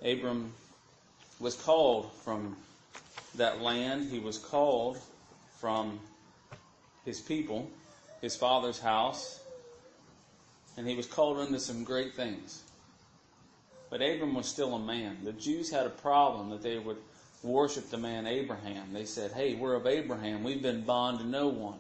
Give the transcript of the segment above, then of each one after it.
Abram was called from that land. He was called from his people, his father's house, and he was called into some great things. But Abram was still a man. The Jews had a problem that they would worship the man Abraham. They said, hey, we're of Abraham. We've been bond to no one.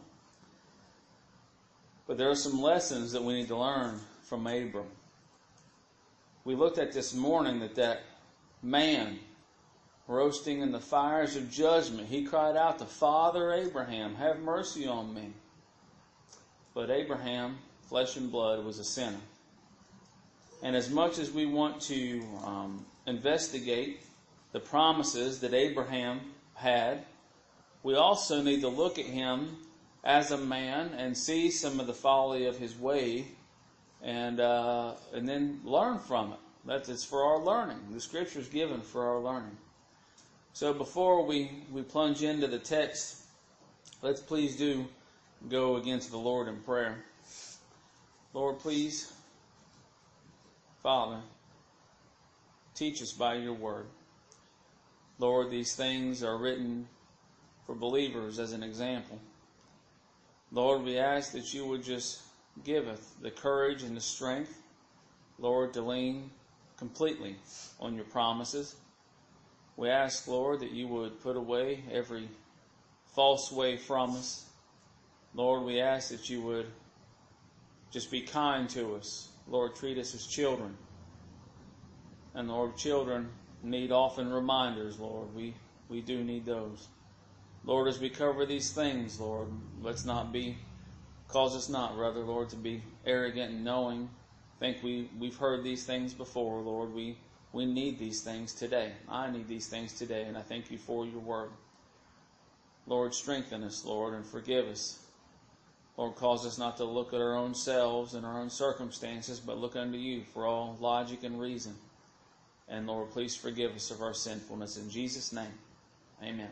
But there are some lessons that we need to learn from Abram. We looked at this morning that man roasting in the fires of judgment, he cried out to Father Abraham, have mercy on me. But Abraham, flesh and blood, was a sinner. And as much as we want to investigate the promises that Abraham had, we also need to look at him as a man and see some of the folly of his way and then learn from it. That is for our learning. The Scripture is given for our learning. So before we plunge into the text, let's please do go again to the Lord in prayer. Lord, please, Father, teach us by your word. Lord, these things are written for believers as an example. Lord, we ask that you would just give us the courage and the strength, Lord, to lean completely on your promises. We ask, Lord, that you would put away every false way from us. Lord, we ask that you would just be kind to us. Lord, treat us as children. And Lord, children need often reminders, Lord. We do need those. Lord, as we cover these things, Lord, cause us not, rather, Lord, to be arrogant and knowing. Think we've heard these things before, Lord. We need these things today. I need these things today, and I thank you for your word. Lord, strengthen us, Lord, and forgive us. Lord, cause us not to look at our own selves and our own circumstances, but look unto you for all logic and reason. And Lord, please forgive us of our sinfulness. In Jesus' name, amen.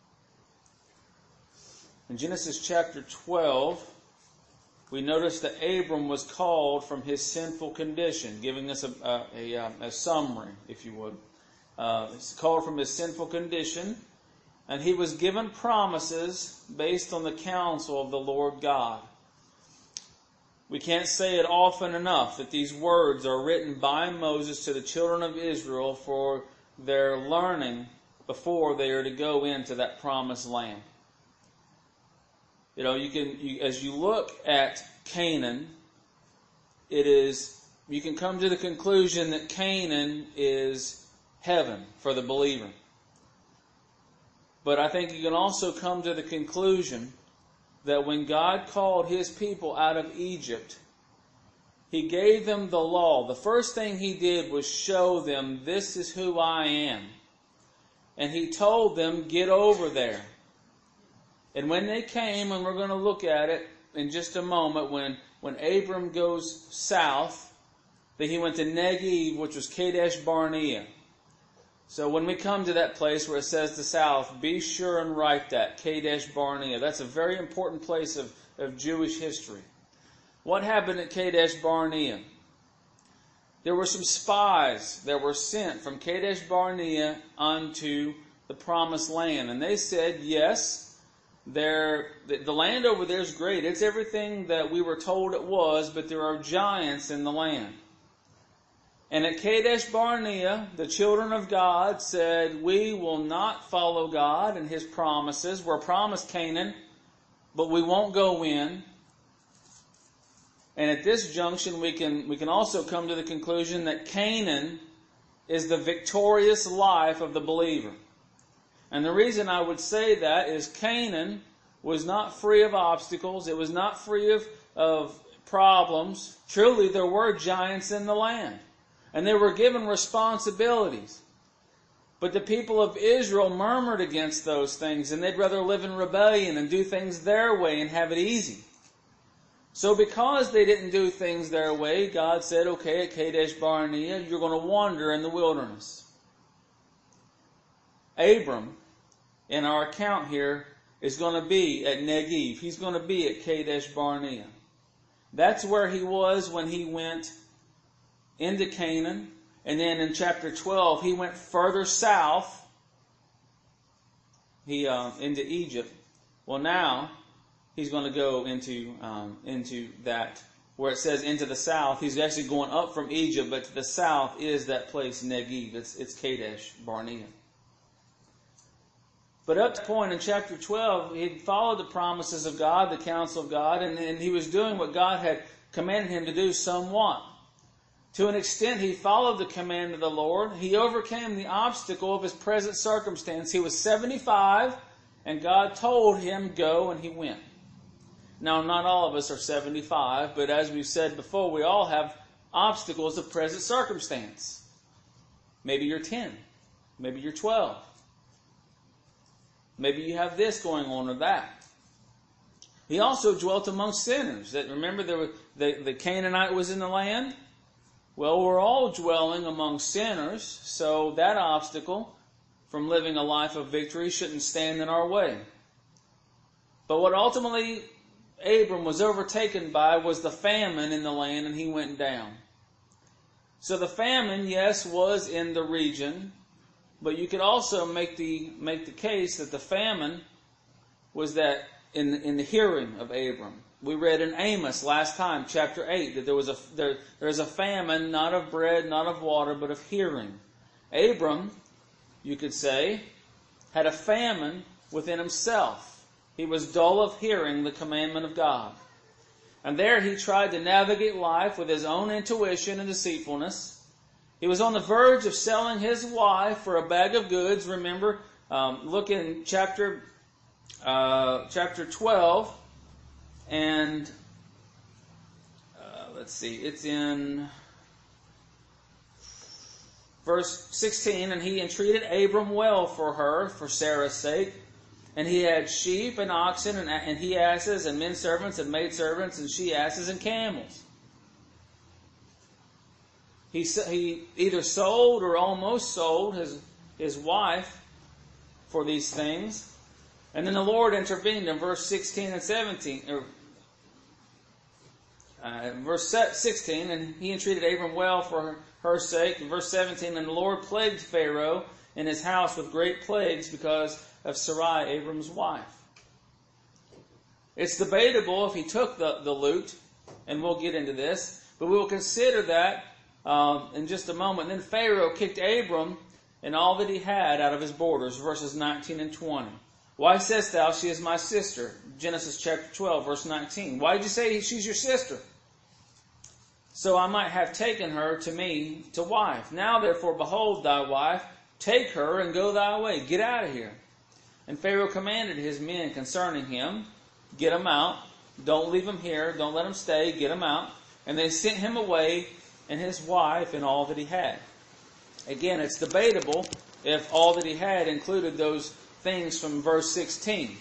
In Genesis chapter 12, we notice that Abram was called from his sinful condition, giving us a summary, if you would. He's called from his sinful condition, and he was given promises based on the counsel of the Lord God. We can't say it often enough that these words are written by Moses to the children of Israel for their learning before they are to go into that promised land. You know, as you look at Canaan, you can come to the conclusion that Canaan is heaven for the believer. But I think you can also come to the conclusion that when God called his people out of Egypt, he gave them the law. The first thing he did was show them, this is who I am. And he told them, get over there. And when they came, and we're going to look at it in just a moment, when Abram goes south, that he went to Negev, which was Kadesh Barnea. So when we come to that place where it says the south, be sure and write that, Kadesh Barnea. That's a very important place of Jewish history. What happened at Kadesh Barnea? There were some spies that were sent from Kadesh Barnea unto the promised land. And they said, yes, the land over there is great. It's everything that we were told it was, but there are giants in the land. And at Kadesh Barnea, the children of God said, we will not follow God and his promises. We're promised Canaan, but we won't go in. And at this junction, we can also come to the conclusion that Canaan is the victorious life of the believer. And the reason I would say that is Canaan was not free of obstacles. It was not free of problems. Truly, there were giants in the land. And they were given responsibilities. But the people of Israel murmured against those things, and they'd rather live in rebellion and do things their way and have it easy. So because they didn't do things their way, God said, okay, at Kadesh Barnea, you're going to wander in the wilderness. Abram, in our account here, is going to be at Negev. He's going to be at Kadesh Barnea. That's where he was when he went into Canaan. And then in chapter 12, he went further south, into Egypt. Well, now he's going to go into that, where it says into the south. He's actually going up from Egypt, but to the south is that place, Negev. It's Kadesh Barnea. But up to the point in chapter 12, he followed the promises of God, the counsel of God, and he was doing what God had commanded him to do somewhat. To an extent, he followed the command of the Lord. He overcame the obstacle of his present circumstance. He was 75, and God told him, go, and he went. Now, not all of us are 75, but as we've said before, we all have obstacles of present circumstance. Maybe you're 10. Maybe you're 12. Maybe you have this going on or that. He also dwelt among sinners. Remember, the Canaanite was in the land? Well, we're all dwelling among sinners, so that obstacle from living a life of victory shouldn't stand in our way. But what ultimately Abram was overtaken by was the famine in the land, and he went down. So the famine, yes, was in the region, but you could also make the case that the famine was that in the hearing of Abram. We read in Amos last time, chapter 8, that there's a famine, not of bread, not of water, but of hearing. Abram, you could say, had a famine within himself. He was dull of hearing the commandment of God. And there he tried to navigate life with his own intuition and deceitfulness. He was on the verge of selling his wife for a bag of goods. Remember, look in chapter 12. And let's see, it's in verse 16. And he entreated Abram well for her, for Sarah's sake. And he had sheep and oxen and he asses and men servants and maid servants and she asses and camels. He either sold or almost sold his wife for these things. And then the Lord intervened in verse 16 and 17. Verse 16, and he entreated Abram well for her sake. In verse 17, and the Lord plagued Pharaoh in his house with great plagues because of Sarai, Abram's wife. It's debatable if he took the loot, and we'll get into this, but we will consider that in just a moment. And then Pharaoh kicked Abram and all that he had out of his borders, verses 19 and 20. Why sayest thou, she is my sister? Genesis chapter 12, verse 19. Why did you say she's your sister? So I might have taken her to me to wife. Now therefore, behold thy wife, take her and go thy way. Get out of here. And Pharaoh commanded his men concerning him, get him out. Don't leave him here. Don't let him stay. Get him out. And they sent him away and his wife and all that he had. Again, it's debatable if all that he had included those things from verse 16.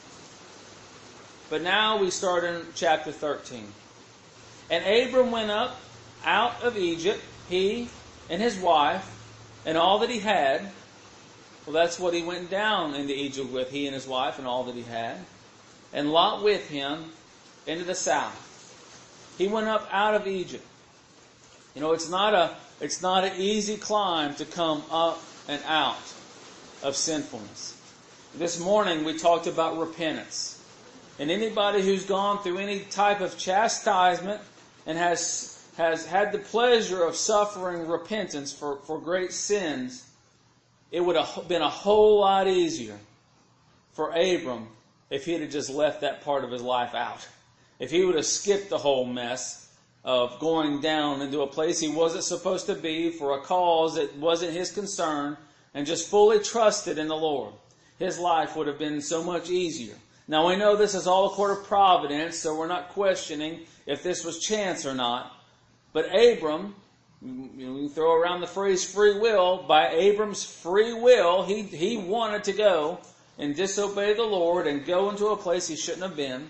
But now we start in chapter 13. And Abram went up out of Egypt, he and his wife, and all that he had. Well, that's what he went down into Egypt with, he and his wife and all that he had. And Lot with him into the south. He went up out of Egypt. You know, it's not an easy climb to come up and out of sinfulness. This morning we talked about repentance. And anybody who's gone through any type of chastisement and has had the pleasure of suffering repentance for great sins, it would have been a whole lot easier for Abram if he had just left that part of his life out. If he would have skipped the whole mess of going down into a place he wasn't supposed to be for a cause that wasn't his concern and just fully trusted in the Lord, his life would have been so much easier. Now we know this is all a court of providence, so we're not questioning if this was chance or not. But Abram, we throw around the phrase free will, by Abram's free will, he wanted to go and disobey the Lord and go into a place he shouldn't have been.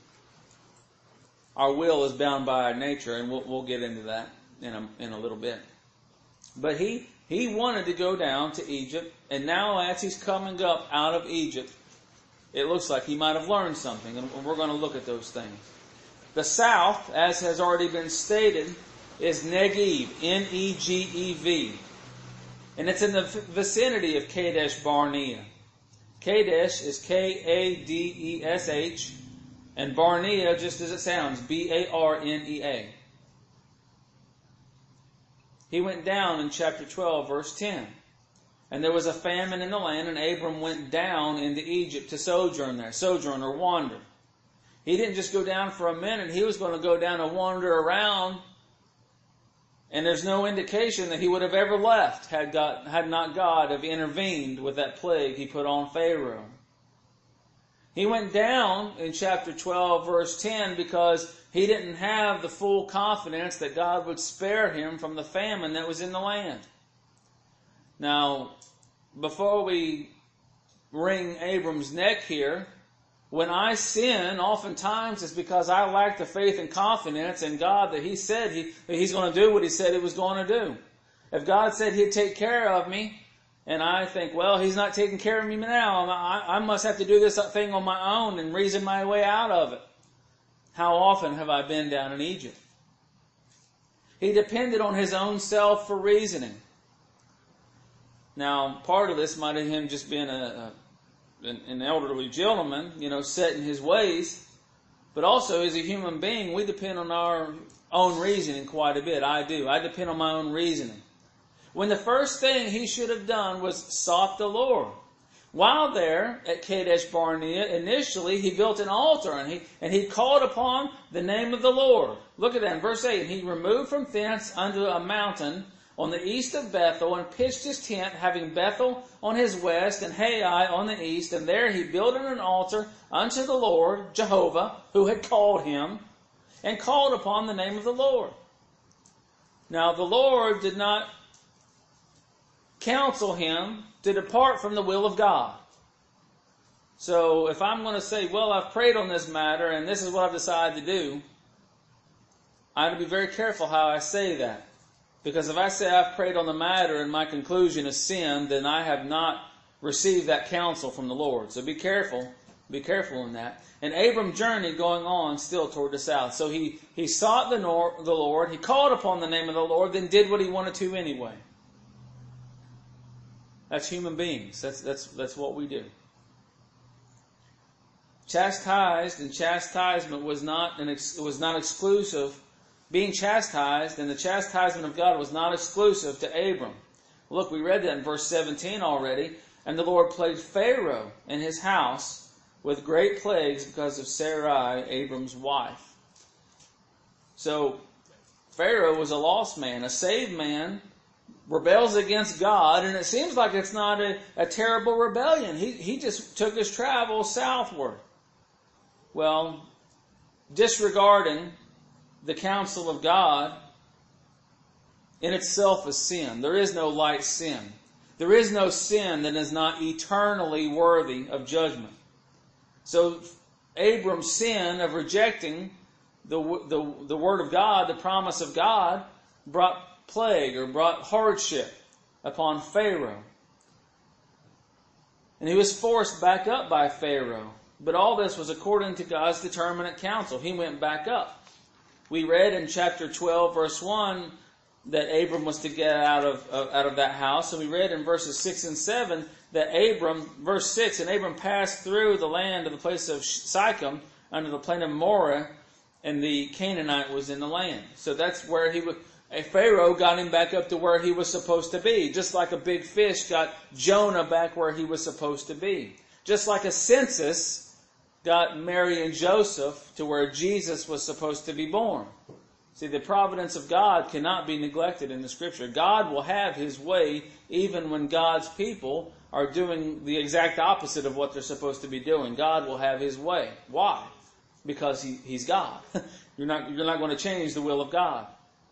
Our will is bound by our nature, and we'll get into that in a little bit. But he wanted to go down to Egypt, and now as he's coming up out of Egypt, it looks like he might have learned something, and we're going to look at those things. The south, as has already been stated, is Negev, Negev. And it's in the vicinity of Kadesh Barnea. Kadesh is Kadesh, and Barnea, just as it sounds, Barnea. He went down in chapter 12, verse 10. And there was a famine in the land, and Abram went down into Egypt to sojourn there, sojourn or wander. He didn't just go down for a minute, he was going to go down and wander around. And there's no indication that he would have ever left had not God have intervened with that plague he put on Pharaoh. He went down in chapter 12, verse 10, because he didn't have the full confidence that God would spare him from the famine that was in the land. Now, before we wring Abram's neck here, when I sin, oftentimes it's because I lack the faith and confidence in God that He said that He's going to do what He said He was going to do. If God said He'd take care of me, and I think, well, He's not taking care of me now, I must have to do this thing on my own and reason my way out of it. How often have I been down in Egypt? He depended on his own self for reasoning. Now, part of this might have him just being an elderly gentleman, set in his ways. But also, as a human being, we depend on our own reasoning quite a bit. I do. I depend on my own reasoning. When the first thing he should have done was sought the Lord. While there at Kadesh Barnea, initially he built an altar and he called upon the name of the Lord. Look at that in verse 8. And he removed from thence unto a mountain on the east of Bethel, and pitched his tent, having Bethel on his west and Hai on the east. And there he builded an altar unto the Lord, Jehovah, who had called him, and called upon the name of the Lord. Now the Lord did not counsel him to depart from the will of God. So if I'm going to say, well, I've prayed on this matter, and this is what I've decided to do, I have to be very careful how I say that. Because if I say I've prayed on the matter and my conclusion is sin, then I have not received that counsel from the Lord. So be careful. Be careful in that. And Abram journeyed going on still toward the south. So he sought the Lord. He called upon the name of the Lord, then did what he wanted to anyway. That's human beings. That's what we do. Chastised and chastisement was not exclusive. Being chastised and the chastisement of God was not exclusive to Abram. Look, we read that in verse 17 already. And the Lord plagued Pharaoh and his house with great plagues because of Sarai, Abram's wife. So, Pharaoh was a lost man. A saved man rebels against God, and it seems like it's not a terrible rebellion. He just took his travels southward. Well, disregarding the counsel of God in itself is sin. There is no light sin. There is no sin that is not eternally worthy of judgment. So Abram's sin of rejecting the word of God, the promise of God, brought plague or brought hardship upon Pharaoh. And he was forced back up by Pharaoh. But all this was according to God's determinate counsel. He went back up. We read in chapter 12, verse 1, that Abram was to get out of that house. And we read in verses 6 and 7 that verse 6, and Abram passed through the land of the place of Sichem under the plain of Moreh, and the Canaanite was in the land. So that's where Pharaoh got him back up to where he was supposed to be. Just like a big fish got Jonah back where he was supposed to be. Just like a census got Mary and Joseph to where Jesus was supposed to be born. See, the providence of God cannot be neglected in the Scripture. God will have His way even when God's people are doing the exact opposite of what they're supposed to be doing. God will have His way. Why? Because He's God. You're not going to change the will of God.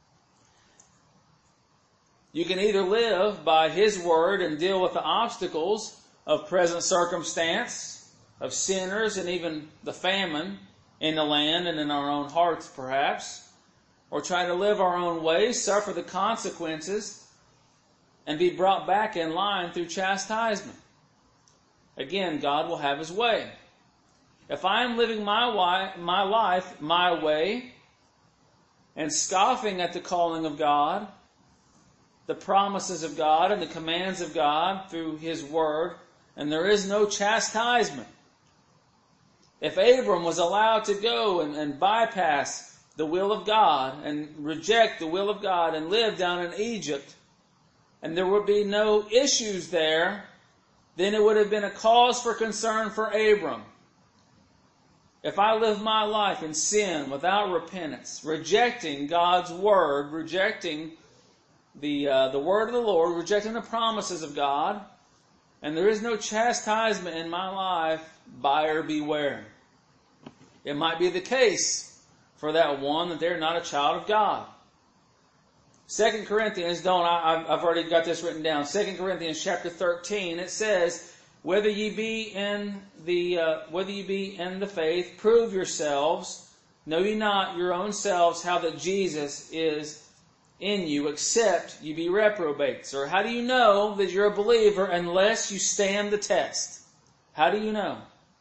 You can either live by His word and deal with the obstacles of present circumstance, of sinners, and even the famine in the land and in our own hearts perhaps, or try to live our own ways, suffer the consequences, and be brought back in line through chastisement. Again, God will have His way. If I am living my life my way, and scoffing at the calling of God, the promises of God, and the commands of God through His Word, and there is no chastisement. If Abram was allowed to go and bypass the will of God and reject the will of God and live down in Egypt, and there would be no issues there, then it would have been a cause for concern for Abram. If I live my life in sin without repentance, rejecting God's Word, rejecting the Word of the Lord, rejecting the promises of God, and there is no chastisement in my life, buyer beware. It might be the case for that one that they're not a child of God. 2 Corinthians, I've already got this written down. 2 Corinthians chapter 13, it says, whether ye be in the faith, prove yourselves. Know ye not your own selves how that Jesus is in you, except you be reprobates? Or how do you know that you're a believer unless you stand the test? How do you know?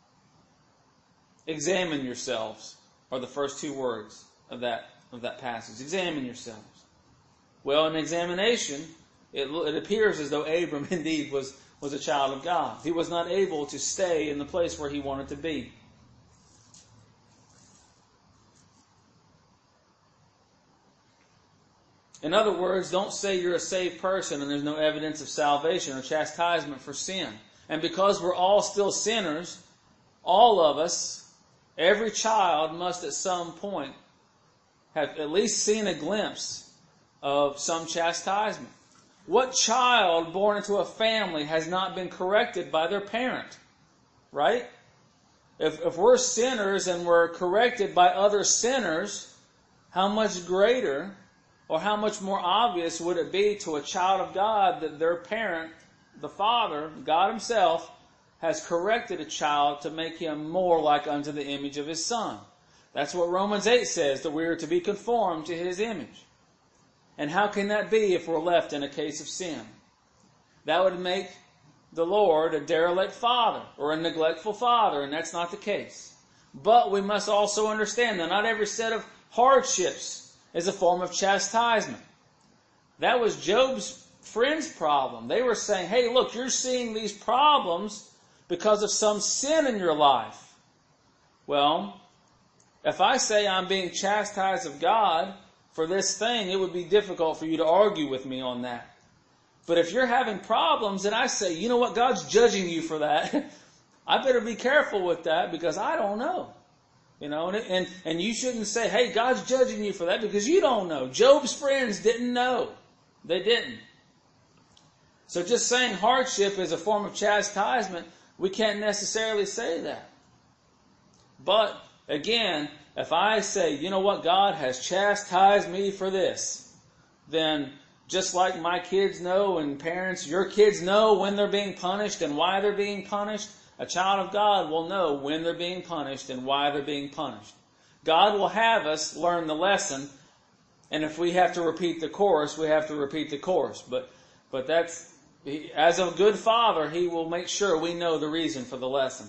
Examine yourselves are the first two words of that passage. Examine yourselves. Well, in examination, it appears as though Abram indeed was a child of God. He was not able to stay in the place where he wanted to be. In other words, don't say you're a saved person and there's no evidence of salvation or chastisement for sin. And because we're all still sinners, all of us, every child must at some point have at least seen a glimpse of some chastisement. What child born into a family has not been corrected by their parent? Right? If we're sinners and we're corrected by other sinners, how much greater or how much more obvious would it be to a child of God that their parent, the Father, God Himself, has corrected a child to make him more like unto the image of His Son? That's what Romans 8 says, that we are to be conformed to His image. And how can that be if we're left in a case of sin? That would make the Lord a derelict father or a neglectful father, and that's not the case. But we must also understand that not every set of hardships is a form of chastisement. That was Job's friends' problem. They were saying, hey, look, you're seeing these problems because of some sin in your life. Well, if I say I'm being chastised of God for this thing, it would be difficult for you to argue with me on that. But if you're having problems and I say, you know what, God's judging you for that, I better be careful with that because I don't know. You know, and you shouldn't say, hey, God's judging you for that because you don't know. Job's friends didn't know. They didn't. So just saying hardship is a form of chastisement, we can't necessarily say that. But, again, if I say, you know what, God has chastised me for this, then just like my kids know and parents, your kids know when they're being punished and why they're being punished, a child of God will know when they're being punished and why they're being punished. God will have us learn the lesson, and if we have to repeat the course, we have to repeat the course. But that's, as a good father, He will make sure we know the reason for the lesson.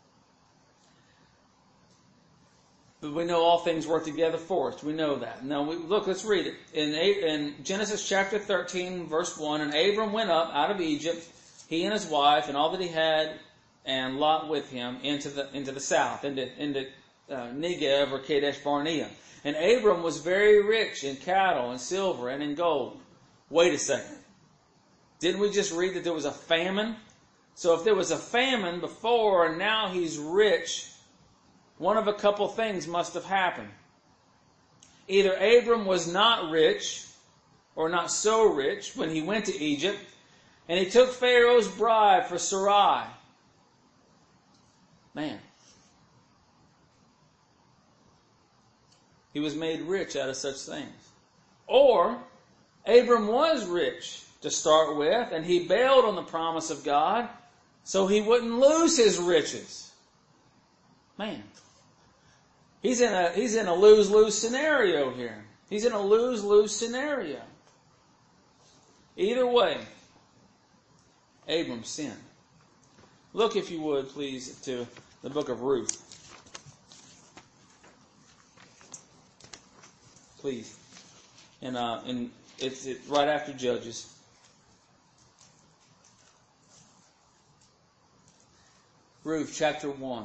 But we know all things work together for us. We know that. Now, look, let's read it. In Genesis chapter 13, verse 1, and Abram went up out of Egypt, he and his wife, and all that he had, and Lot with him, into the south, into Negev or Kadesh Barnea. And Abram was very rich in cattle and silver and in gold. Wait a second. Didn't we just read that there was a famine? So if there was a famine before and now he's rich, one of a couple things must have happened. Either Abram was not rich, or not so rich, when he went to Egypt, and he took Pharaoh's bride for Sarai. Man. He was made rich out of such things. Or, Abram was rich to start with, and he bailed on the promise of God, so he wouldn't lose his riches. Man. He's in a lose-lose scenario here. He's in a lose-lose scenario. Either way, Abram sinned. Look, if you would, please, to the book of Ruth. please. And it's right after Judges. Ruth chapter 1.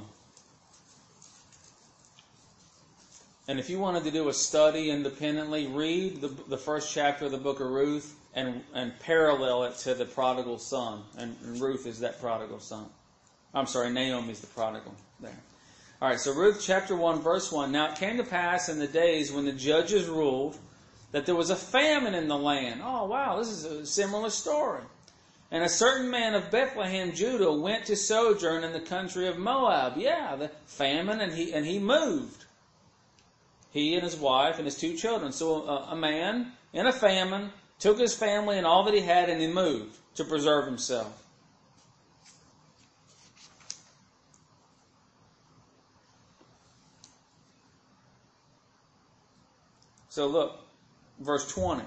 And if you wanted to do a study independently, read the first chapter of the book of Ruth and parallel it to the prodigal son. And Ruth is that prodigal son. I'm sorry, Naomi's the prodigal there. All right, so Ruth chapter 1, verse 1. Now it came to pass in the days when the judges ruled that there was a famine in the land. Oh, wow, this is a similar story. And a certain man of Bethlehem, Judah, went to sojourn in the country of Moab. Yeah, the famine, and he moved. He and his wife and his 2 children. So a man in a famine took his family and all that he had, and he moved to preserve himself. So look, verse 20.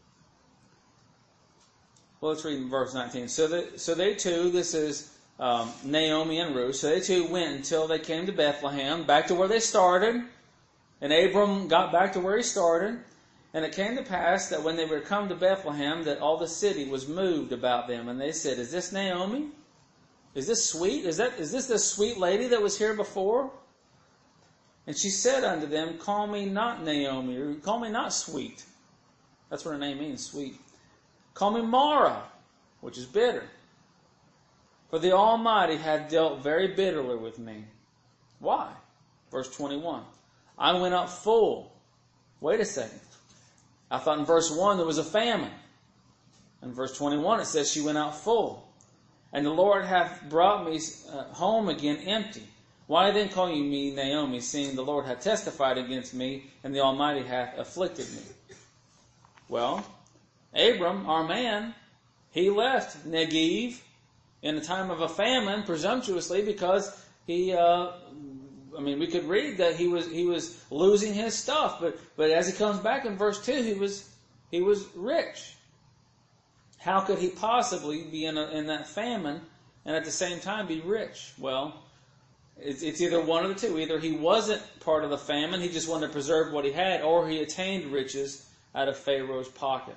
Well, let's read verse 19. So they two, this is Naomi and Ruth, so they two went until they came to Bethlehem, back to where they started. And Abram got back to where he started. And it came to pass that when they were come to Bethlehem, that all the city was moved about them. And they said, "Is this Naomi? Is this sweet? Is this the sweet lady that was here before?" And she said unto them, "Call me not Naomi, or call me not sweet." That's what her name means, sweet. "Call me Mara," which is bitter. "For the Almighty hath dealt very bitterly with me." Why? Verse 21. "I went up full." Wait a second. I thought in verse 1 there was a famine. In verse 21 it says she went out full. "And the Lord hath brought me home again empty. Why then call you me Naomi, seeing the Lord hath testified against me, and the Almighty hath afflicted me?" Well, Abram, our man, he left Negev in a time of a famine presumptuously because he, we could read that he was losing his stuff, but as he comes back in verse 2, he was rich. How could he possibly be in that famine and at the same time be rich? Well, it's either one of the two. Either he wasn't part of the famine, he just wanted to preserve what he had, or he attained riches out of Pharaoh's pocket.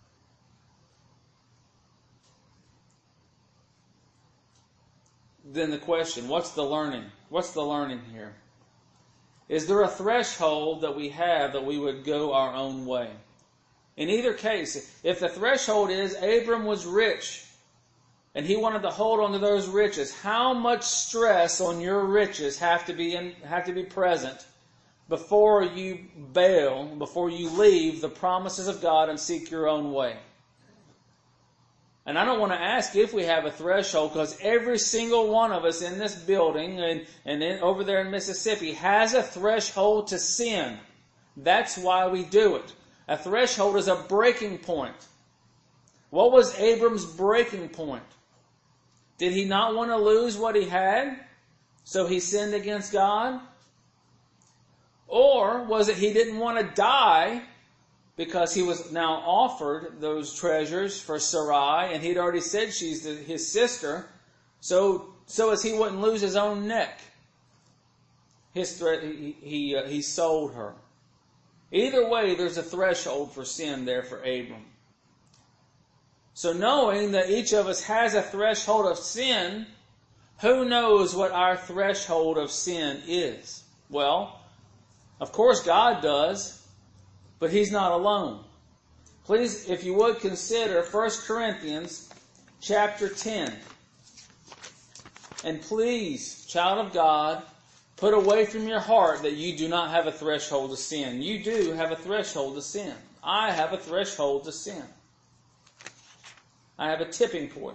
Then the question, what's the learning? What's the learning here? Is there a threshold that we have that we would go our own way? In either case, if the threshold is Abram was rich and he wanted to hold on to those riches, how much stress on your riches have to be present before you bail, before you leave the promises of God and seek your own way? And I don't want to ask if we have a threshold, because every single one of us in this building and over there in Mississippi has a threshold to sin. That's why we do it. A threshold is a breaking point. What was Abram's breaking point? Did he not want to lose what he had, so he sinned against God? Or was it he didn't want to die because he was now offered those treasures for Sarai, and he'd already said she's his sister, so as he wouldn't lose his own neck, he sold her. Either way, there's a threshold for sin there for Abram. So knowing that each of us has a threshold of sin, who knows what our threshold of sin is? Well, of course God does. But He's not alone. Please, if you would, consider 1 Corinthians chapter 10. And please, child of God, put away from your heart that you do not have a threshold to sin. You do have a threshold to sin. I have a threshold to sin. I have a tipping point.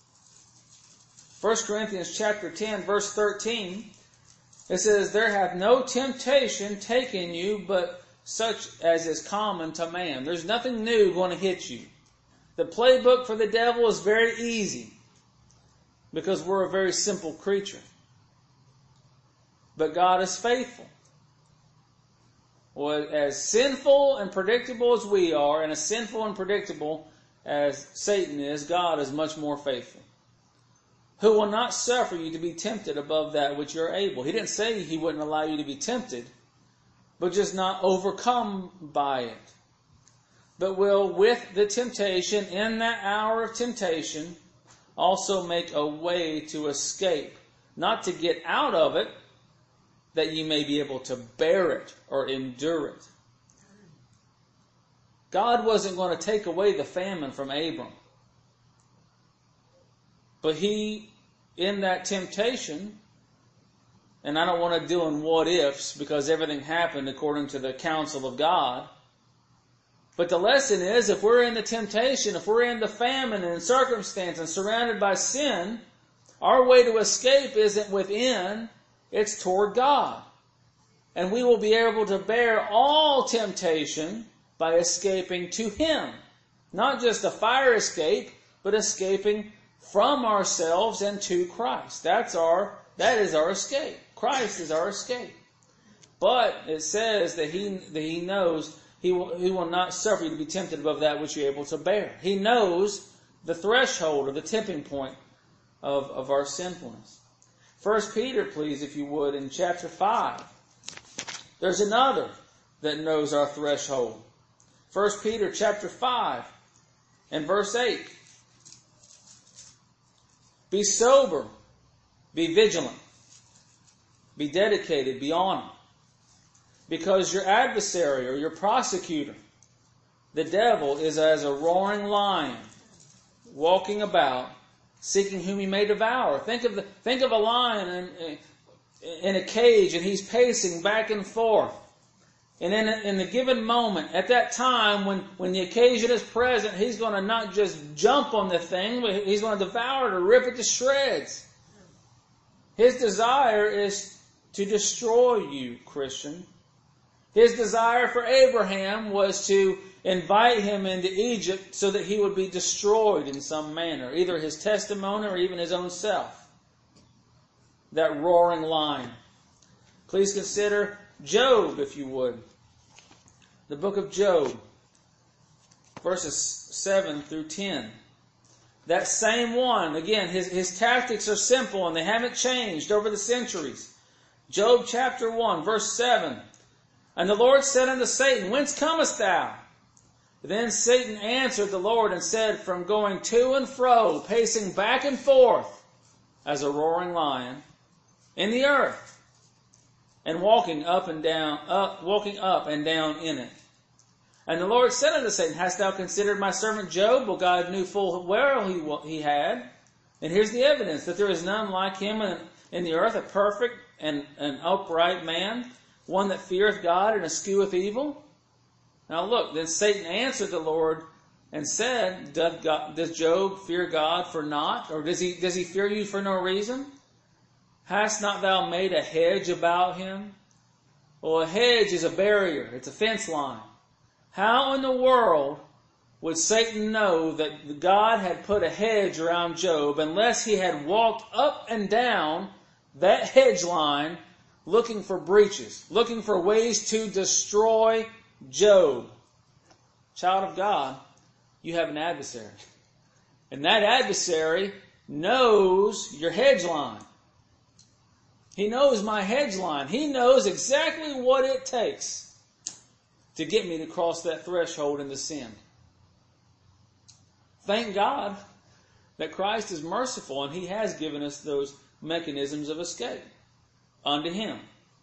1 Corinthians chapter 10, verse 13, it says, "There hath no temptation taken you, but such as is common to man." There's nothing new going to hit you. The playbook for the devil is very easy because we're a very simple creature. But God is faithful. Well, as sinful and predictable as we are, and as sinful and predictable as Satan is, God is much more faithful, who will not suffer you to be tempted above that which you're able. He didn't say He wouldn't allow you to be tempted. but just not overcome by it. But will, with the temptation, in that hour of temptation, also make a way to escape. Not to get out of it, that ye may be able to bear it or endure it. God wasn't going to take away the famine from Abram. But he, in that temptation, and I don't want to deal in what ifs because everything happened according to the counsel of God. But the lesson is, if we're in the temptation, if we're in the famine and circumstance and surrounded by sin, our way to escape isn't within, it's toward God. And we will be able to bear all temptation by escaping to Him. Not just a fire escape, but escaping from ourselves and to Christ. That is our escape. Christ is our escape. But it says that He knows He will not suffer you to be tempted above that which you're able to bear. He knows the threshold or the tipping point of our sinfulness. 1 Peter, please, if you would, in chapter 5. There's another that knows our threshold. 1 Peter chapter 5 and verse 8. Be sober, be vigilant, be dedicated, be on it. Because your adversary or your prosecutor, the devil, is as a roaring lion, walking about, seeking whom he may devour. Think of a lion in a cage, and he's pacing back and forth. And in the given moment, at that time, when the occasion is present, he's going to not just jump on the thing, but he's going to devour it or rip it to shreds. His desire is to destroy you, Christian. His desire for Abraham was to invite him into Egypt so that he would be destroyed in some manner, either his testimony or even his own self. That roaring lion. Please consider Job, if you would. The book of Job, verses 7 through 10. That same one, again, his tactics are simple and they haven't changed over the centuries. Job chapter 1, verse 7. And the Lord said unto Satan, Whence comest thou? Then Satan answered the Lord and said, From going to and fro, pacing back and forth, as a roaring lion, in the earth, and walking up and down in it. And the Lord said unto Satan, Hast thou considered my servant Job? Well, God knew full well he had. And here's the evidence, that there is none like him in the earth, a perfect and an upright man, one that feareth God and escheweth evil. Now look, then Satan answered the Lord and said, Does Job fear God for naught? Or does he fear you for no reason? Hast not thou made a hedge about him? Well, a hedge is a barrier. It's a fence line. How in the world would Satan know that God had put a hedge around Job unless he had walked up and down that hedge line looking for breaches, looking for ways to destroy Job? Child of God, you have an adversary. And that adversary knows your hedge line. He knows my hedge line. He knows exactly what it takes to get me to cross that threshold into sin. Thank God that Christ is merciful and He has given us those mechanisms of escape unto Him.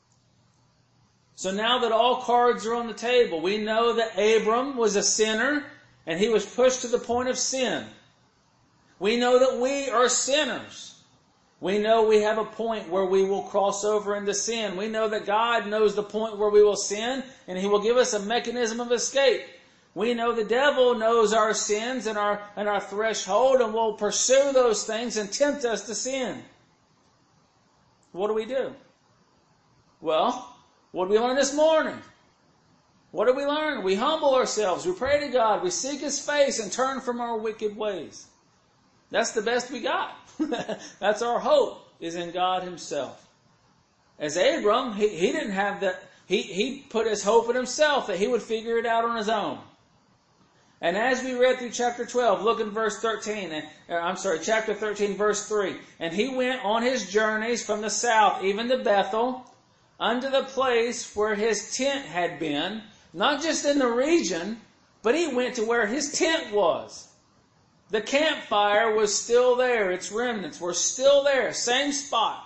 So now that all cards are on the table, we know that Abram was a sinner and he was pushed to the point of sin. We know that we are sinners. We know we have a point where we will cross over into sin. We know that God knows the point where we will sin, and He will give us a mechanism of escape. We know the devil knows our sins and our threshold, and will pursue those things and tempt us to sin. What do? Well, what did we learn this morning? What did we learn? We humble ourselves. We pray to God. We seek His face and turn from our wicked ways. That's the best we got. That's our hope, is in God Himself. As Abram, he didn't have that. He put his hope in himself that he would figure it out on his own. And as we read through chapter 12, look in verse 13. Chapter 13, verse 3. And he went on his journeys from the south, even to Bethel, unto the place where his tent had been, not just in the region, but he went to where his tent was. The campfire was still there. Its remnants were still there. Same spot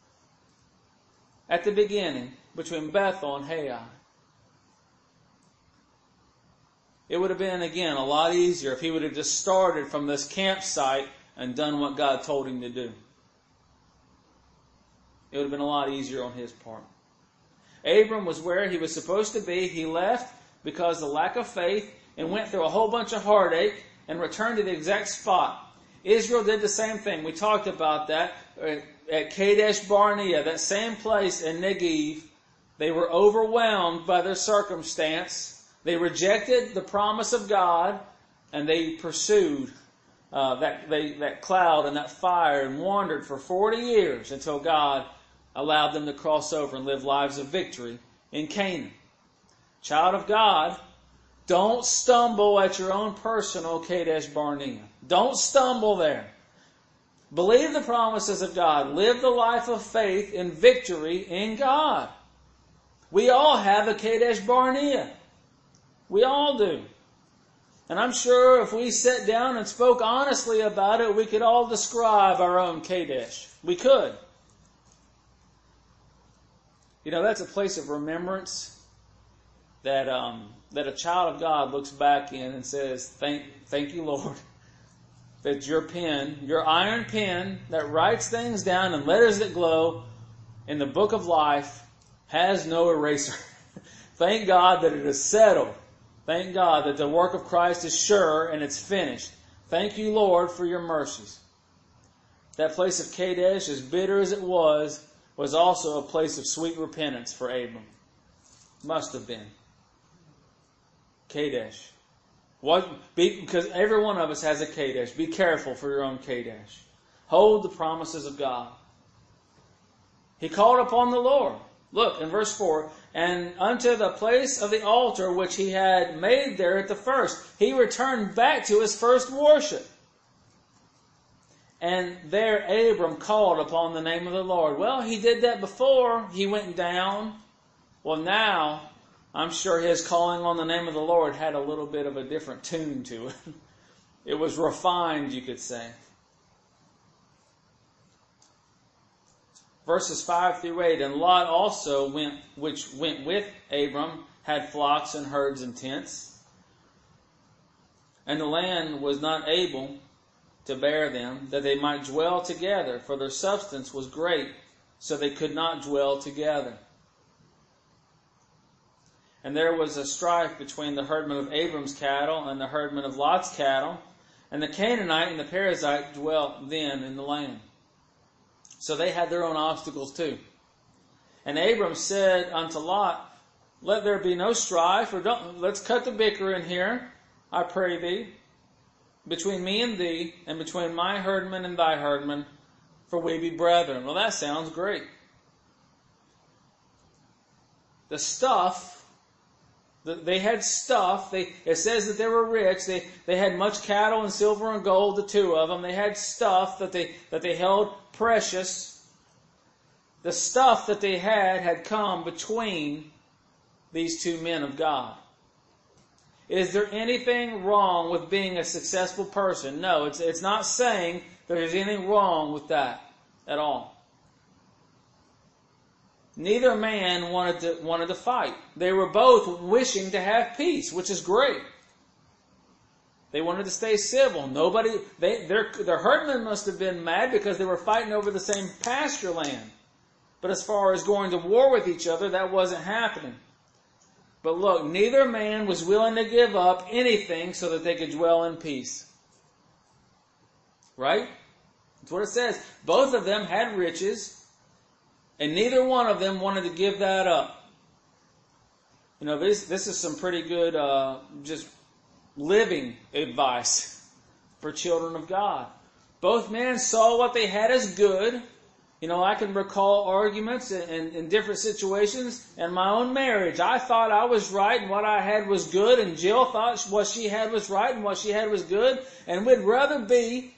at the beginning between Bethel and Hai. It would have been, again, a lot easier if he would have just started from this campsite and done what God told him to do. It would have been a lot easier on his part. Abram was where he was supposed to be. He left because of the lack of faith and went through a whole bunch of heartache and returned to the exact spot. Israel did the same thing. We talked about that at Kadesh Barnea, that same place in Negev. They were overwhelmed by their circumstance. They rejected the promise of God, and they pursued that cloud and that fire and wandered for 40 years until God allowed them to cross over and live lives of victory in Canaan. Child of God, don't stumble at your own personal Kadesh Barnea. Don't stumble there. Believe the promises of God. Live the life of faith in victory in God. We all have a Kadesh Barnea. We all do. And I'm sure if we sat down and spoke honestly about it, we could all describe our own Kadesh. We could. You know, that's a place of remembrance that a child of God looks back in and says, thank you, Lord, that your pen, your iron pen that writes things down in letters that glow in the book of life has no eraser. Thank God that it is settled. Thank God that the work of Christ is sure and it's finished. Thank you, Lord, for your mercies. That place of Kadesh, as bitter as it was also a place of sweet repentance for Abram. Must have been. Kadesh. Because every one of us has a Kadesh. Be careful for your own Kadesh. Hold the promises of God. He called upon the Lord. Look, in verse 4, and unto the place of the altar which he had made there at the first, he returned back to his first worship. And there Abram called upon the name of the Lord. Well, he did that before he went down. Well, now, I'm sure his calling on the name of the Lord had a little bit of a different tune to it. It was refined, you could say. Verses 5 through 8, and Lot also which went with Abram, had flocks and herds and tents. And the land was not able to bear them, that they might dwell together, for their substance was great, so they could not dwell together. And there was a strife between the herdmen of Abram's cattle and the herdmen of Lot's cattle, and the Canaanite and the Perizzite dwelt then in the land. So they had their own obstacles too. And Abram said unto Lot, let there be no strife, or let's cut the bickering here, I pray thee, between me and thee, and between my herdmen and thy herdmen, for we be brethren. Well, that sounds great. The stuff, they had stuff. It says that they were rich. They had much cattle and silver and gold, the two of them. They had stuff that they held precious. The stuff that they had come between these two men of God. Is there anything wrong with being a successful person? No, it's not saying there's anything wrong with that at all. Neither man wanted to fight. They were both wishing to have peace, which is great. They wanted to stay civil. Their herdmen must have been mad because they were fighting over the same pasture land. But as far as going to war with each other, that wasn't happening. But look, neither man was willing to give up anything so that they could dwell in peace. Right? That's what it says. Both of them had riches, and neither one of them wanted to give that up. You know, this is some pretty good just living advice for children of God. Both men saw what they had as good. You know, I can recall arguments in different situations in my own marriage. I thought I was right and what I had was good, and Jill thought what she had was right and what she had was good, and we'd rather be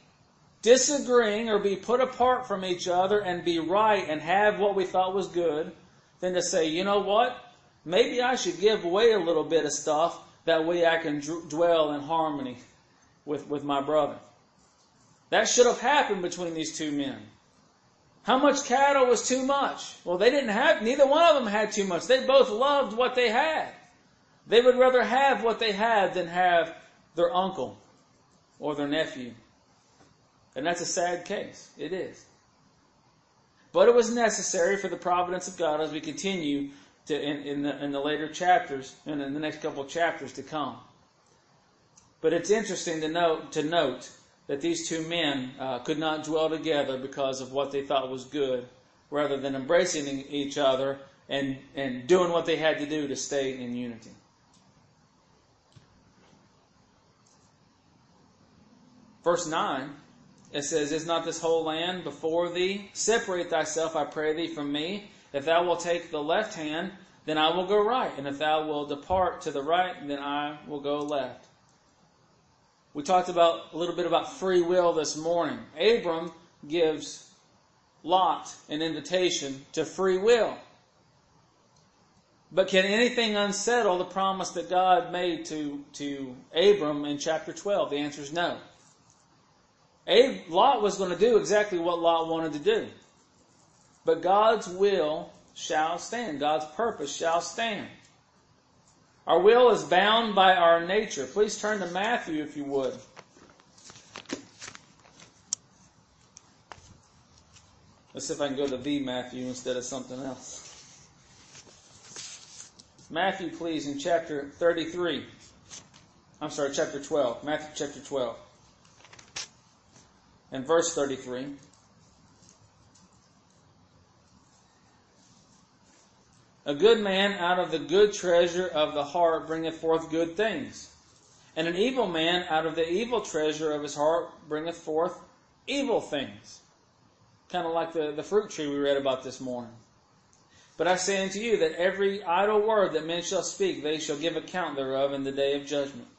disagreeing or be put apart from each other and be right and have what we thought was good than to say, you know what? Maybe I should give away a little bit of stuff. That way I can dwell in harmony with my brother. That should have happened between these two men. How much cattle was too much? Well, neither one of them had too much. They both loved what they had. They would rather have what they had than have their uncle or their nephew. And that's a sad case. It is. But it was necessary for the providence of God as we continue in the later chapters and in the next couple of chapters to come. But it's interesting to note that these two men could not dwell together because of what they thought was good, rather than embracing each other and doing what they had to do to stay in unity. Verse 9, it says, "Is not this whole land before thee? Separate thyself, I pray thee, from me. If thou wilt take the left hand, then I will go right. And if thou wilt depart to the right, then I will go left." We talked a little bit about free will this morning. Abram gives Lot an invitation to free will. But can anything unsettle the promise that God made to Abram in chapter 12? The answer is no. Lot was going to do exactly what Lot wanted to do. But God's will shall stand. God's purpose shall stand. Our will is bound by our nature. Please turn to Matthew if you would. Let's see if I can go to the Matthew instead of something else. Matthew, please, in chapter 33. I'm sorry, chapter 12. Matthew chapter 12. And verse 33. "A good man out of the good treasure of the heart bringeth forth good things. And an evil man out of the evil treasure of his heart bringeth forth evil things." Kind of like the fruit tree we read about this morning. "But I say unto you that every idle word that men shall speak, they shall give account thereof in the day of judgment."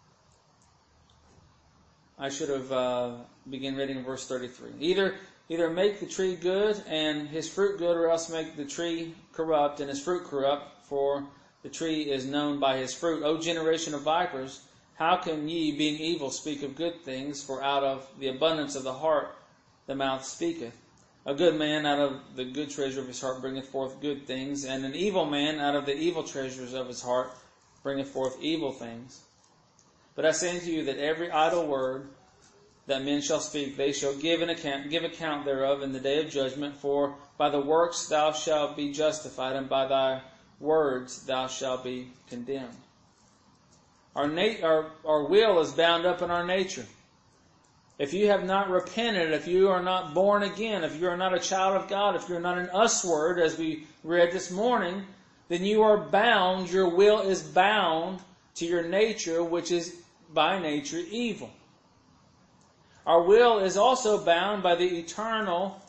I should have begun reading verse 33. Either make the tree good and his fruit good, or else make the tree corrupt and his fruit corrupt, for the tree is known by his fruit. O generation of vipers, how can ye, being evil, speak of good things? For out of the abundance of the heart the mouth speaketh. A good man out of the good treasure of his heart bringeth forth good things, and an evil man out of the evil treasures of his heart bringeth forth evil things. But I say unto you that every idle word that men shall speak, they shall give account thereof in the day of judgment. For by the works thou shalt be justified, and by thy words thou shalt be condemned. Our will is bound up in our nature. If you have not repented, if you are not born again, if you are not a child of God, if you're not an usward, as we read this morning, then you are bound, your will is bound to your nature, which is by nature evil. Our will is also bound by the eternal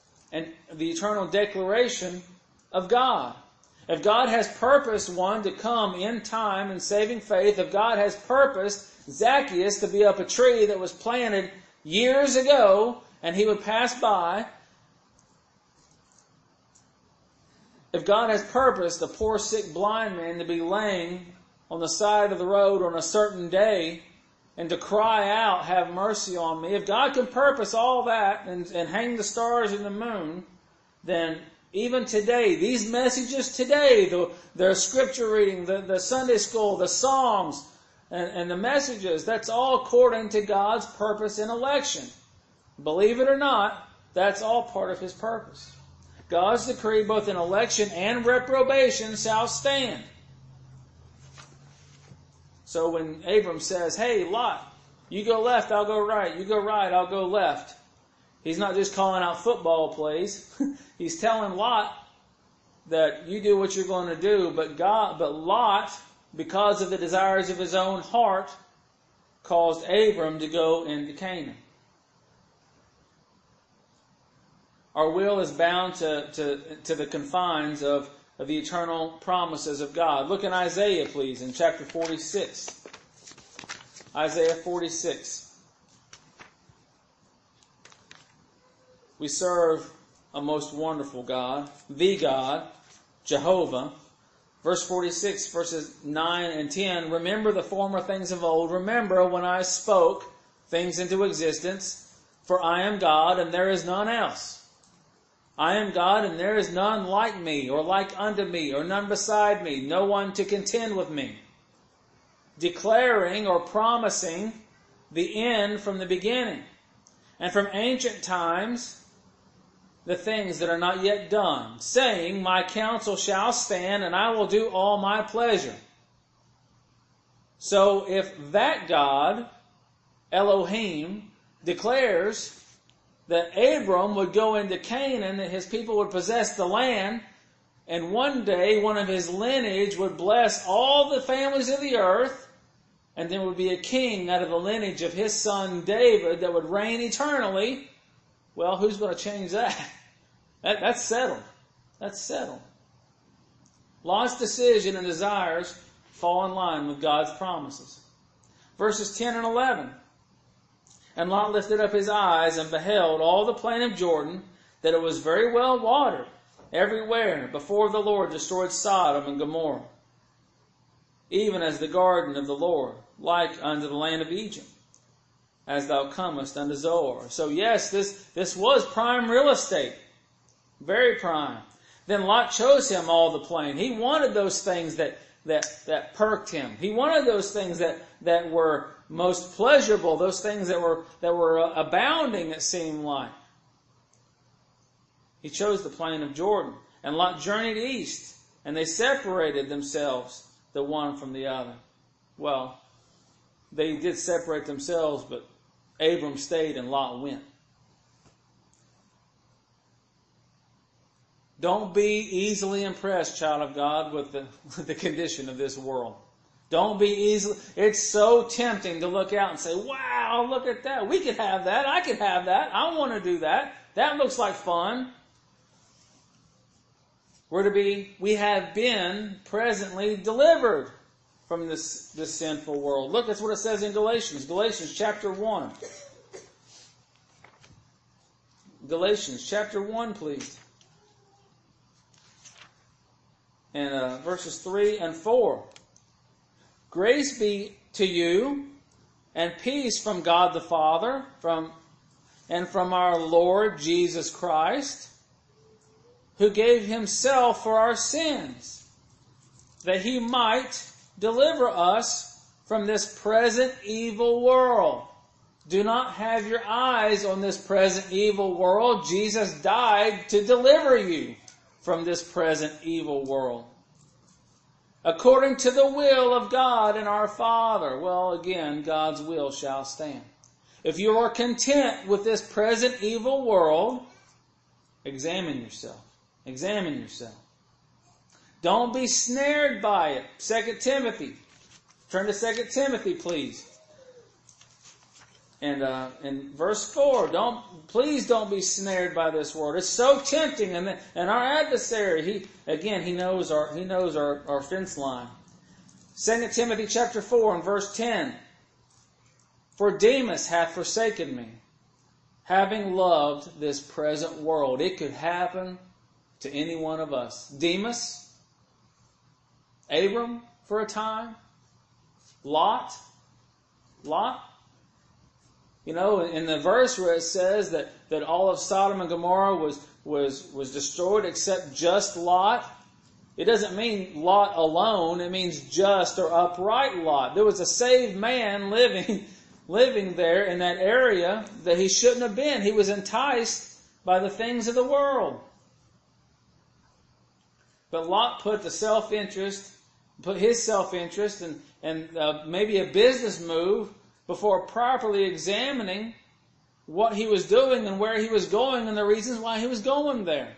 declaration of God. If God has purposed one to come in time in saving faith, if God has purposed Zacchaeus to be up a tree that was planted years ago and he would pass by, if God has purposed the poor sick blind man to be laying on the side of the road on a certain day and to cry out, "Have mercy on me," if God can purpose all that and hang the stars and the moon, then even today, these messages today, the scripture reading, the Sunday school, the songs, and the messages, that's all according to God's purpose in election. Believe it or not, that's all part of His purpose. God's decree, both in election and reprobation, shall stand. So when Abram says, "Hey, Lot, you go left, I'll go right. You go right, I'll go left," he's not just calling out football plays. He's telling Lot that you do what you're going to do, but Lot, because of the desires of his own heart, caused Abram to go into Canaan. Our will is bound to the confines of the eternal promises of God. Look in Isaiah, please, in chapter 46. Isaiah 46. We serve a most wonderful God, the God, Jehovah. Verse 46, verses 9 and 10, remember the former things of old. Remember when I spoke things into existence. For I am God, and there is none else. I am God, and there is none like me, or like unto me, or none beside me, no one to contend with me. Declaring or promising the end from the beginning, and from ancient times the things that are not yet done, saying, my counsel shall stand, and I will do all my pleasure. So if that God, Elohim, declares that Abram would go into Canaan, that his people would possess the land, and one day one of his lineage would bless all the families of the earth, and there would be a king out of the lineage of his son David that would reign eternally, well, who's going to change that? That's settled. That's settled. Lot's decision and desires fall in line with God's promises. Verses 10 and 11. And Lot lifted up his eyes and beheld all the plain of Jordan, that it was very well watered everywhere before the Lord destroyed Sodom and Gomorrah, even as the garden of the Lord, like unto the land of Egypt, as thou comest unto Zoar. So yes, this was prime real estate. Very prime. Then Lot chose him all the plain. He wanted those things that perked him. He wanted those things that were most pleasurable, those things that were abounding, it seemed like. He chose the plain of Jordan. And Lot journeyed east, and they separated themselves, the one from the other. Well, they did separate themselves, but Abram stayed and Lot went. Don't be easily impressed, child of God, with the condition of this world. Don't be easily. It's so tempting to look out and say, wow, look at that. We could have that. I could have that. I want to do that. That looks like fun. We have been presently delivered from this sinful world. Look, that's what it says in Galatians. Galatians chapter 1. Galatians chapter 1, please. And verses 3 and 4. Grace be to you and peace from God the Father and from our Lord Jesus Christ, who gave himself for our sins, that he might deliver us from this present evil world. Do not have your eyes on this present evil world. Jesus died to deliver you from this present evil world, according to the will of God and our Father. Well, again, God's will shall stand. If you are content with this present evil world, examine yourself. Examine yourself. Don't be snared by it. 2 Timothy. Turn to 2 Timothy, please. And in verse 4, please don't be snared by this world. It's so tempting, and our adversary, he knows our fence line. 2 Timothy chapter 4 and verse 10. For Demas hath forsaken me, having loved this present world. It could happen to any one of us. Demas, Abram for a time, Lot. You know, in the verse where it says that all of Sodom and Gomorrah was destroyed except just Lot, it doesn't mean Lot alone. It means just or upright Lot. There was a saved man living there in that area that he shouldn't have been. He was enticed by the things of the world. But Lot put his self-interest and maybe a business move before properly examining what he was doing and where he was going and the reasons why he was going there.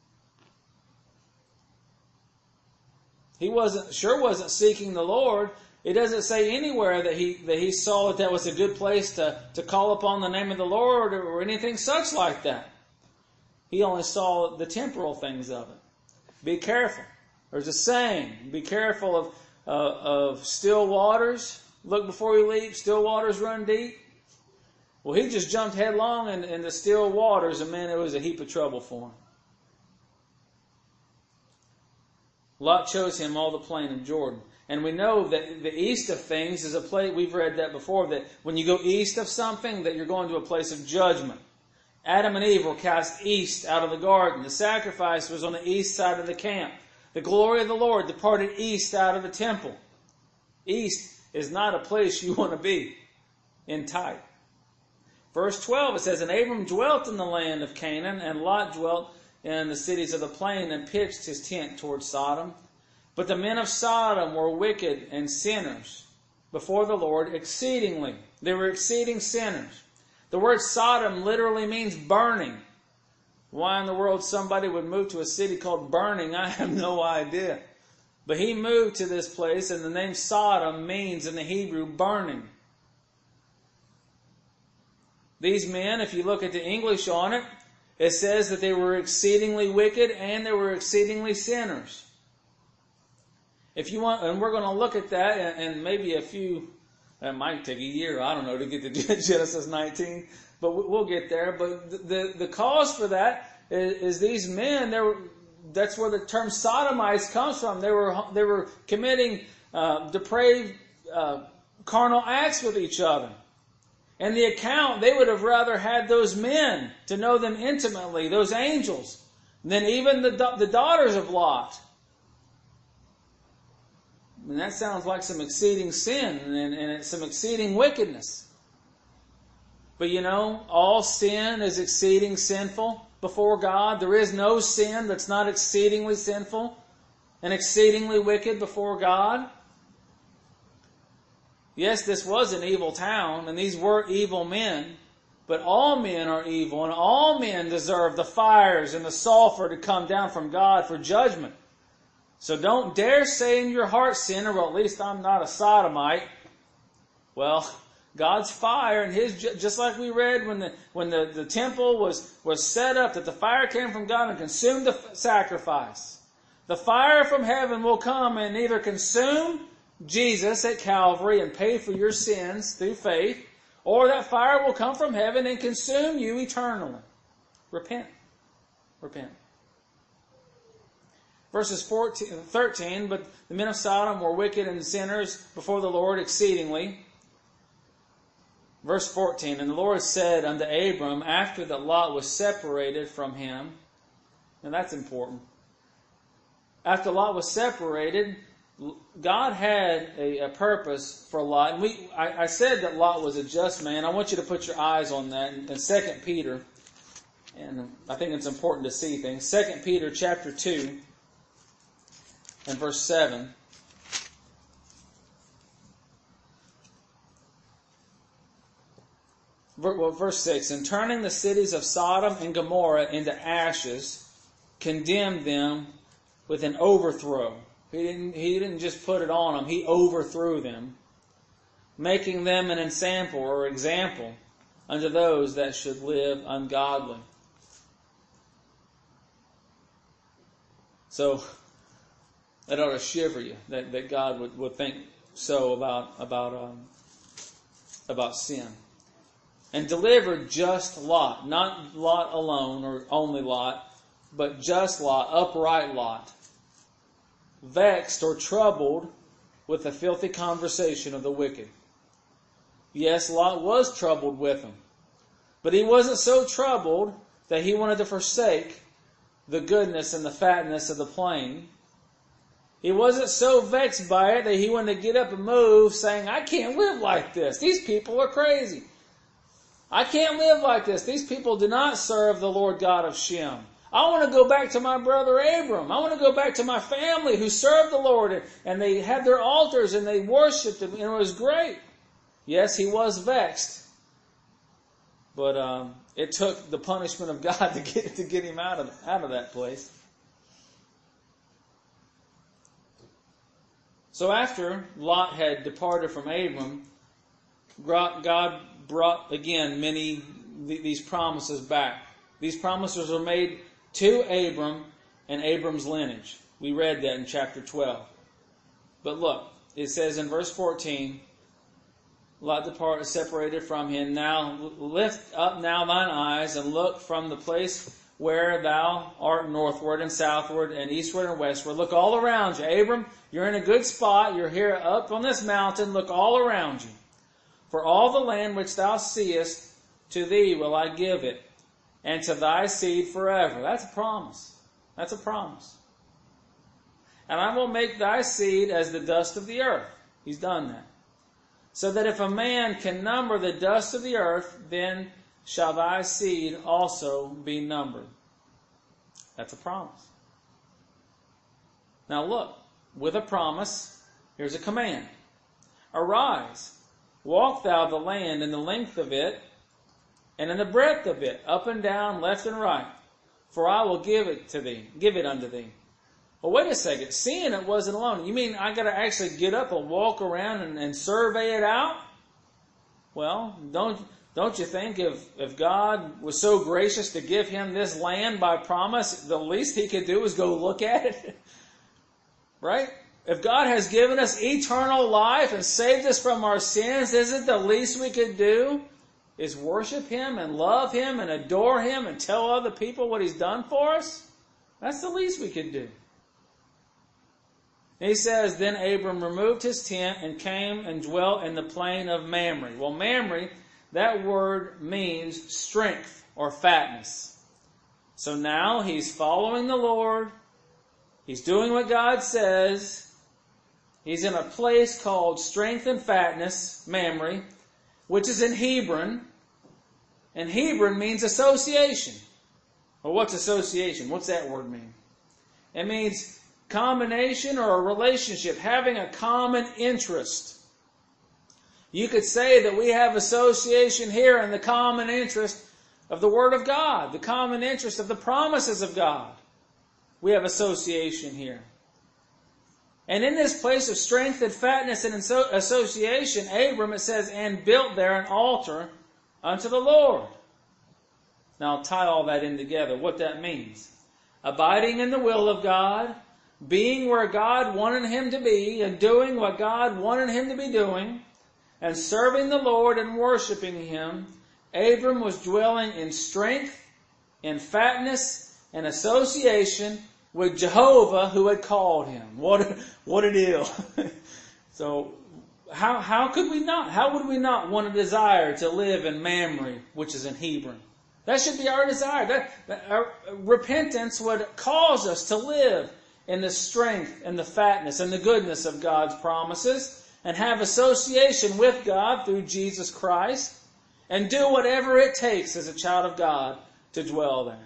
He wasn't seeking the Lord. It doesn't say anywhere that he saw that was a good place to call upon the name of the Lord or anything such like that. He only saw the temporal things of it. Be careful. There's a saying, be careful of still waters. Look before you leap, still waters run deep. Well, he just jumped headlong in the still waters, and man, it was a heap of trouble for him. Lot chose him all the plain of Jordan. And we know that the east of things is a place, we've read that before, that when you go east of something, that you're going to a place of judgment. Adam and Eve were cast east out of the garden. The sacrifice was on the east side of the camp. The glory of the Lord departed east out of the temple. East is not a place you want to be in type. Verse 12, it says, And Abram dwelt in the land of Canaan, and Lot dwelt in the cities of the plain, and pitched his tent toward Sodom. But the men of Sodom were wicked and sinners before the Lord exceedingly. They were exceeding sinners. The word Sodom literally means burning. Why in the world somebody would move to a city called Burning, I have no idea. But he moved to this place, and the name Sodom means in the Hebrew burning. These men, if you look at the English on it, it says that they were exceedingly wicked and they were exceedingly sinners. If you want, and we're going to look at that, and maybe it might take a year, I don't know, to get to Genesis 19, but we'll get there. But the cause for that is these men, that's where the term sodomites comes from. They were committing depraved carnal acts with each other. And the account, they would have rather had those men to know them intimately, those angels, than even the daughters of Lot. And that sounds like some exceeding sin and some exceeding wickedness. But you know, all sin is exceeding sinful before God. There is no sin that's not exceedingly sinful and exceedingly wicked before God. Yes, this was an evil town, and these were evil men, but all men are evil, and all men deserve the fires and the sulfur to come down from God for judgment. So don't dare say in your heart, sinner, well, at least I'm not a sodomite. Well, God's fire and His, just like we read when the temple was set up, that the fire came from God and consumed the sacrifice. The fire from heaven will come and either consume Jesus at Calvary and pay for your sins through faith, or that fire will come from heaven and consume you eternally. Repent. Repent. Verses 13, but the men of Sodom were wicked and sinners before the Lord exceedingly. Verse 14, And the Lord said unto Abram, after that Lot was separated from him, and that's important. After Lot was separated, God had a purpose for Lot. And I said that Lot was a just man. I want you to put your eyes on that in 2 Peter. And I think it's important to see things. 2 Peter chapter 2 and verse 7. Verse 6, And turning the cities of Sodom and Gomorrah into ashes, condemned them with an overthrow. He didn't just put it on them, He overthrew them, making them an ensample or example unto those that should live ungodly. So that ought to shiver you, that God would think so about sin. And delivered just Lot, not Lot alone or only Lot, but just Lot, upright Lot, vexed or troubled with the filthy conversation of the wicked. Yes, Lot was troubled with them, but he wasn't so troubled that he wanted to forsake the goodness and the fatness of the plain. He wasn't so vexed by it that he wanted to get up and move, saying, I can't live like this. These people are crazy. I can't live like this. These people do not serve the Lord God of Shem. I want to go back to my brother Abram. I want to go back to my family who served the Lord, and they had their altars and they worshipped Him, and it was great. Yes, he was vexed, but it took the punishment of God to get him out of that place. So after Lot had departed from Abram, God brought again these promises back. These promises were made to Abram and Abram's lineage. We read that in chapter 12. But look, it says in verse 14, Lot departed, separated from him. Now lift up now thine eyes and look from the place where thou art northward and southward and eastward and westward. Look all around you. Abram, you're in a good spot. You're here up on this mountain. Look all around you. For all the land which thou seest, to thee will I give it, and to thy seed forever. That's a promise. That's a promise. And I will make thy seed as the dust of the earth. He's done that. So that if a man can number the dust of the earth, then shall thy seed also be numbered. That's a promise. Now look, with a promise, here's a command. Arise, walk thou the land in the length of it, and in the breadth of it, up and down, left and right. For I will give it unto thee. Well, wait a second. Seeing it wasn't alone. You mean I got to actually get up and walk around and survey it out? Well, don't you think if God was so gracious to give him this land by promise, the least he could do is go look at it? Right? If God has given us eternal life and saved us from our sins, isn't the least we could do is worship him and love him and adore him and tell other people what he's done for us? That's the least we could do. He says, then Abram removed his tent and came and dwelt in the plain of Mamre. Well, Mamre, that word means strength or fatness. So now he's following the Lord. He's doing what God says. He's in a place called strength and fatness, Mamre, which is in Hebron. And Hebron means association. Well, what's association? What's that word mean? It means combination or a relationship, having a common interest. You could say that we have association here in the common interest of the Word of God, the common interest of the promises of God. We have association here. And in this place of strength and fatness and association, Abram, it says, and built there an altar unto the Lord. Now I'll tie all that in together, what that means. Abiding in the will of God, being where God wanted him to be, and doing what God wanted him to be doing, and serving the Lord and worshiping him, Abram was dwelling in strength, in fatness, and association with Jehovah who had called him. What a deal. So how could we not? How would we not want a desire to live in Mamre, which is in Hebron? That should be our desire. Our repentance would cause us to live in the strength and the fatness and the goodness of God's promises and have association with God through Jesus Christ and do whatever it takes as a child of God to dwell there.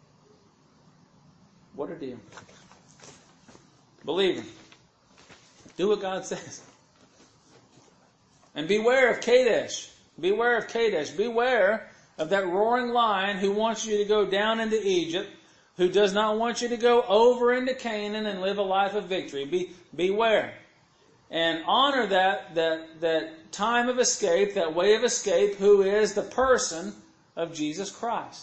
What a deal. Believer, do what God says. And beware of Kadesh. Beware of Kadesh. Beware of that roaring lion who wants you to go down into Egypt, who does not want you to go over into Canaan and live a life of victory. Beware. And honor that time of escape, that way of escape, who is the person of Jesus Christ.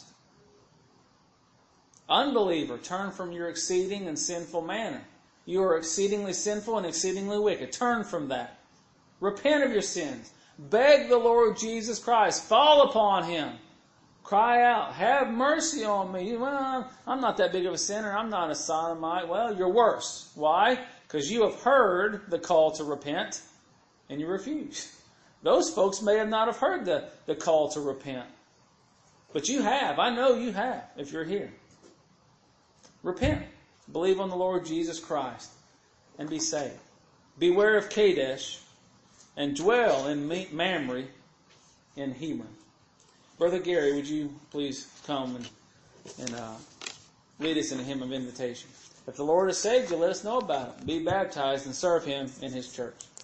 Unbeliever, turn from your exceeding and sinful manner. You are exceedingly sinful and exceedingly wicked. Turn from that. Repent of your sins. Beg the Lord Jesus Christ. Fall upon him. Cry out, have mercy on me. Well, I'm not that big of a sinner. I'm not a sodomite. Well, you're worse. Why? Because you have heard the call to repent and you refuse. Those folks may have not have heard the call to repent. But you have. I know you have if you're here. Repent. Believe on the Lord Jesus Christ and be saved. Beware of Kadesh and dwell in Mamre in Hebron. Brother Gary, would you please come and lead us in a hymn of invitation? If the Lord has saved you, let us know about it. Be baptized and serve him in his church.